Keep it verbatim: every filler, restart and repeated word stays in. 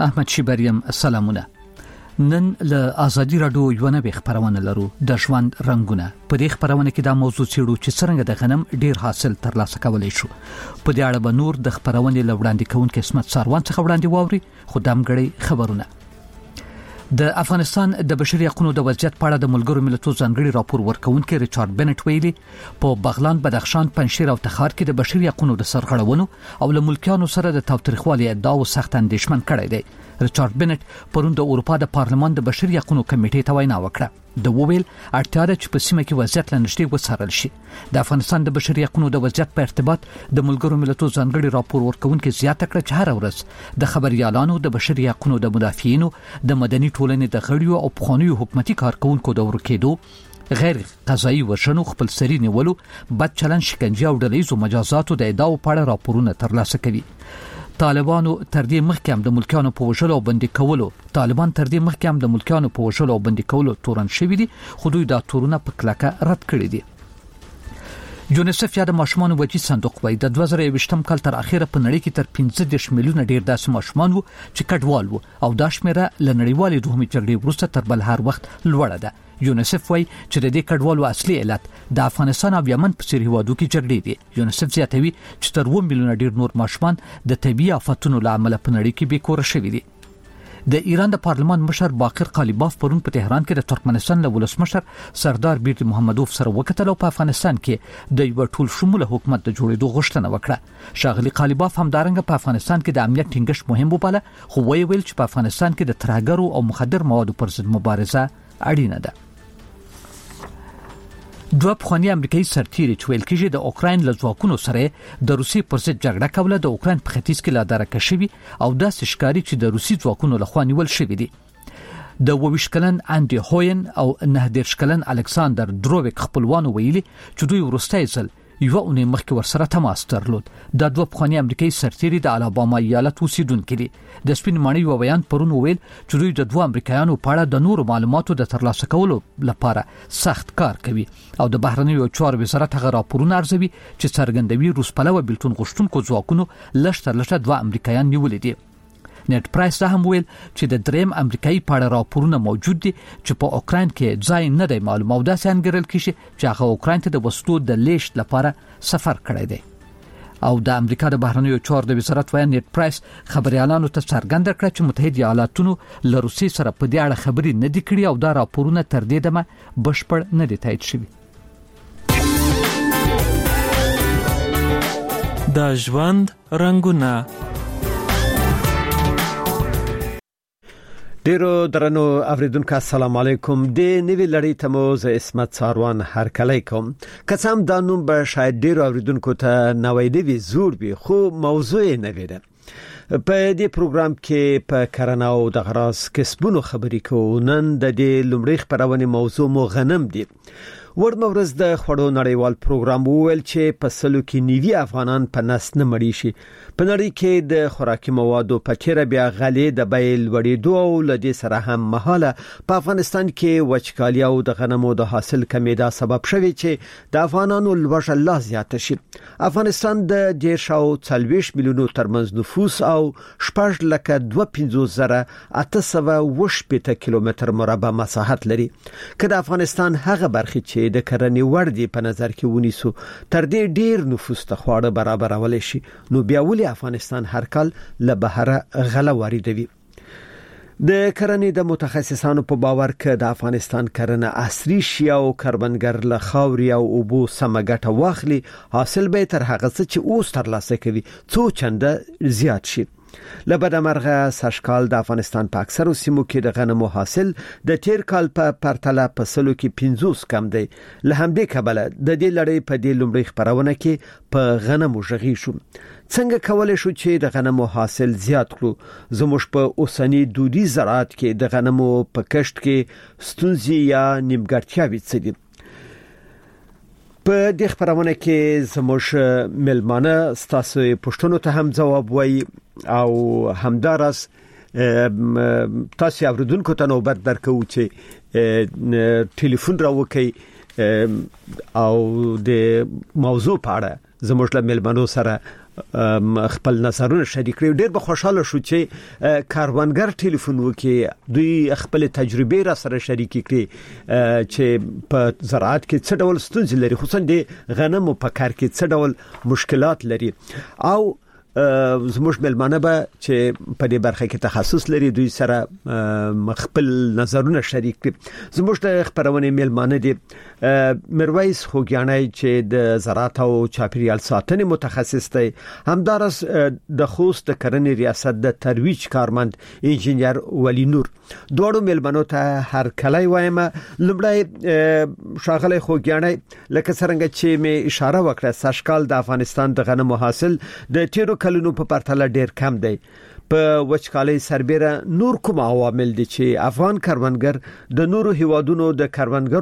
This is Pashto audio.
احمد شیبریم سلامونه. نن له ازادي رادیو یو نه خبرونه لرو د ژوند رنگونه. په دې خبرونه کې دا موضوع چیرو چې څنګه د غنم ډیر حاصل ترلاسه کولای شو. په دې اړه به نور د خبرونه لوړاندې کوونکې اسمت ساروان څخه وړاندې واوري. خدام غړي خبرونه. د افغانستان د بشري حقوقو د وضعیت په اړه د ملګرو ملتونو ځانګړي راپور ورکونکي ریچارډ بنټ ویلي په بغلان، بدخشان، پنجشیر او تخار کې د بشري حقوقو د سرغړونو او له ملکیانو سره د تاوتریخوالي ادعا او سخت اندېښمن کړی دی. ریچارډ بنټ پرون د اروپا د پارلمان د بشري حقوقو کمیټې ته وینا وکړه. د وویل اړتیا ده چې په سیمه کې وضعیت لنډشتي وڅارل شي. د افغانستان د بشري حقوقو د وضعیت په ارتباط د ملګرو ملتونو ځانګړي راپور ورکونکي زیاته کړه چې هر ورځ د خبريالانو د بشري حقوقو د مدافعینو د مدني ټولنې د غړیو او پخوانیو حکومتي کارکونکو د ورکېدو، غیر قضایي وژنو، خپل سری نیولو، بد چلند، شکنجه او ډلهیزو مجازاتو د ادعاو په اړه راپورونه ترلاسه کوي. طالبانو تر دې مخکې هم د ملکیانو په وژلو او بندي کولو طالبان تر دې مخکې هم د ملکیانو په وژلو او بندي کولو تورن شوی دي، خو دوی دا تورونه په کلکه رد کړی دي. یونیسف یا د ماشومان وجی صندوق وایي د دوه زره یوویشتم کال تر اخره په نړۍ کې تر پنځه دېرش میلیونه ډیر داسې ماشومان وو چې کډوال وو او دا شمیره له نړیوالې دوهمې جګړې وروسته تر بل هر وخت لوړه ده. یونیسف وایي چې د دې کډوالو اصلي علت د افغانستان او یمن په څیر هیوادو کې جګړې دي. یونیسف زیاتوي چې تر اووه میلیونه ډیر نور ماشومان د طبيعي آفتونو له امله په نړۍ کې بیکوره شوي دي. د ایران د پارلمان مشر باقر قالیباف پرون په تهران کې د ترکمنستان له ولسمشر سردار بیرتی محمدوف سره وکتل او په افغانستان کې د یو ټول شموله حکومت د جوړېدو غوښتنه وکړه. شاغلي قالیباف هم دارنګه په افغانستان کې د امنیت ټینګښت مهم وباله، خو ویل چې په افغانستان کې د ترهګرو او مخدر موادو پر ضد مبارزه اړینه ده. دوه پخوانی امریکایي سرتیري چې ویل کېږي د اوکراین له ځواکونو سره د روسي پر ضد جګړه کوله د اوکراین په ختیځ کې لا درکه شوی او داسې ښکاري چې د روسي ځواکونو لخوا نیول شوی دي. د اووه کلن انډي هوین او نه دېرش کلن الکساندر دروویک خپلوانو ویلي چې دوی وروستي ځل یو اونۍ مخکې ورسره تماس درلود. د دوه پخوانی امریکایي سرتیري د الاباما ایالت اوسیدونکي دي. د سپین ماڼۍ یو بیان پرون ویل چې دوی د دوه امریکایانو په اړه د نورو معلوماتو د ترلاسه کولو لپاره سخت کار کوي او د بهرنیو چارو وزارت هغه راپورونه ارزوي چې څرګندوي روس پلوه بلتون غوښتونکو ځواکونو لشتر لشتر دوه امریکایان نیولې دي. نت پرایس دا هم ویل چې د دریم امریکایي په اړه راپورونه موجود دي چې په اوکراین کې ځای نه دی معلوم او داسې انګیرل کیږي چې هغه اوکراین ته د وسلو د لیږد لپاره سفر کړی دی. او د امریکا د بهرنیو چارو د وزارت وایي نت پرایس خبريالانو ته څرګنده کړه چې متحده ایالاتونو له روسي سره په دې اړه خبرې نه دي کړې او دا راپورونه تر دې دمه بشپړ نه دي تایید شوي. د ژوند رنگونه. ډیرو درنو اوریدونکو السلام علیکم. د نوی لړۍ ته مو ز اسمت ساروان هرکلی کوم. قسم دا نوم به شاید ډیرو اوریدونکو ته نوې دی زور وي خو موضوع نه ویده. په دې پروګرام کې په کرنه او د غراس کسبونو خبرې کوو. نن د دې لومړی خبرونه موضوع مو غنم دی. ورمورز د خړو نړیوال پروګرام وویل چې په سلو کې نیوي افغانان په نس نه مړی شي. په نړۍ کې د خوراکي موادو په چیرې بیا غلې د بیل وړېدو او لدې سره هم مهاله په افغانستان کې وچکالي او د غنمو د حاصل کمی دا سبب شوی چې د افغانانو لوږه لا زیاته شي. افغانستان د ډېر شاو څلوېښت میلیونو ترمنځ نفوس او شپږ لکه دوه پنځوس زره اته سوه اووه شپېته کیلومتر مربع مساحت لري. که د افغانستان هغه برخې چې د کرنې وړ دي په نظر کې ونیسو تر دې ډېر نفوس ته خواړه برابرول شي، نو بیا ولې افغانستان هر کال له بهره غله واردوي؟ د کرنې د متخصصانو په باور کې د افغانستان کرنه عصري شي او کاربنګر له خاوري او اوبو سمه ګټه واخلي، حاصل به تر هغه څه چې اوس ترلاسه کوي څو چنده زیات شي. لبد مرغه سشکال د افغانستان په اکثرو سیمو کې د غنمو حاصل د تیر کال په پرتله په سلو کې پنځوس کم دی. له همدې کبله د دې لړۍ په دې لومړی خبرونه کې په غنمو ژغی شو. څنګه کولای شو چې د غنمو حاصل زیات کړو؟ زموږ په اوسنی دودي زراعت کې د غنمو په کښت کې ستونزې یا نیمګړتیاوې څه دي؟ په دې خبرونه کې زموږ ملمانه ستاسو پوښتنو ته هم ځواب وایي او همدارس تاسو اوریدونکو ته نوبت درکو چې ټلیفون راوکي او د موضوع په اړه زموږ له ملمنو سره خپل نظرونه شریک کړي. ډېر به خوشاله شو چې کاروانګر ټلیفون وکړي، دوی خپل تجربه را سره شریک کړي چې په زراعت کې څه ډول ستونزې لري، خصوصا د غنمو په کار کې څه ډول مشکلات لري، او زموږ ملمانه به چې په دې برخه کې تخصص لري دوی سره خپل نظرونه شریک کړي. زموږ د خبرونه ملمانه دي مرویس خوګیانای چې د زراعت او چاپیریال ساتنې متخصص دی، همدارس د خوست کرنې ریاست د ترویج کارمند انجینیر ولی نور. دوړو ملمنو ته هر کله وایم. لمړی شاغله خوګیانای لکه څنګه چې می اشاره وکړه ساشکال د افغانستان د غنمو حاصل د تیرو کلونو په پرتله ډیر کم دی. په وچکالۍ سربېره نور کوم عوامل دي چې افغان کروندګر د نورو هیوادونو د کروندګر